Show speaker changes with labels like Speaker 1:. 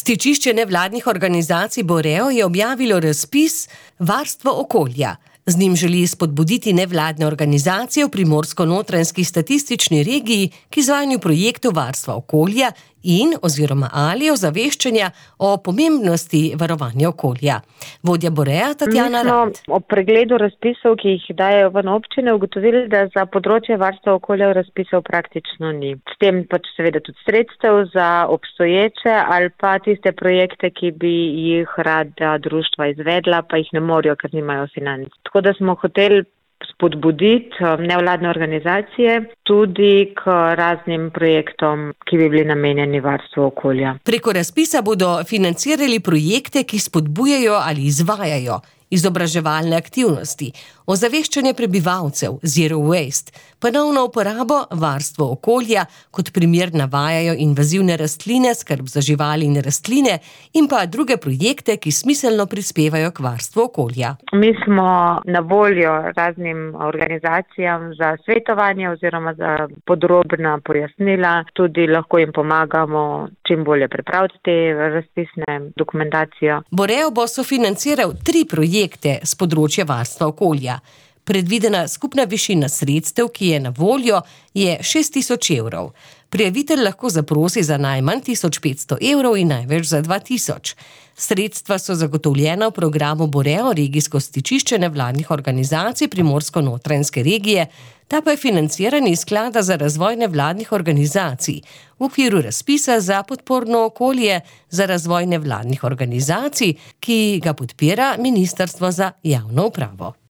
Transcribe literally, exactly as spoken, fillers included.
Speaker 1: Stičišče nevladnih organizacij Boreo je objavilo razpis Varstvo okolja. Z njim želi spodbuditi nevladne organizacije v Primorsko-notranjski statistični regiji k izvajanju projektov varstva okolja in oziroma ali ozaveščanja o pomembnosti varovanja okolja. Vodja Borea Tatjana Rad.
Speaker 2: Ob pregledu razpisov, ki jih dajejo ven občine, ugotovili, da za področje varstva okolja razpisov praktično ni. S tem pač seveda tudi sredstev za obstoječe ali pa tiste projekte, ki bi jih rada društva izvedla, pa jih ne morejo, ker nimajo financ. Tako da smo hoteli spodbuditi nevladne organizacije tudi k raznim projektom, ki bi bili namenjeni varstvu okolja.
Speaker 1: Preko razpisa bodo financirali projekte, ki spodbujajo ali izvajajo izobraževalne aktivnosti, ozaveščanje prebivalcev, zero waste, ponovno uporabo, varstvo okolja, kot primer navajajo invazivne rastline, skrb za živali in rastline in pa druge projekte, ki smiselno prispevajo k varstvu okolja.
Speaker 2: Mi smo na voljo raznim organizacijam za svetovanje oziroma za podrobna pojasnila, tudi lahko jim pomagamo čim bolje pripraviti te razpisne dokumentacijo.
Speaker 1: Boreo bo sofinanciral tri projekte z področja varstva okolja. Predvidena skupna višina sredstev, ki je na voljo, je šest tisoč evrov. Prijavitelj lahko zaprosi za najmanj tisoč petsto evrov in največ za dva tisoč. Sredstva so zagotovljena v programu Boreo regijsko stičišče nevladnih organizacij Primorsko-notranjske regije, ta pa je financiran iz sklada za razvoj nevladnih organizacij v okviru razpisa za podporno okolje za razvoj nevladnih organizacij, ki ga podpira Ministrstvo za javno upravo.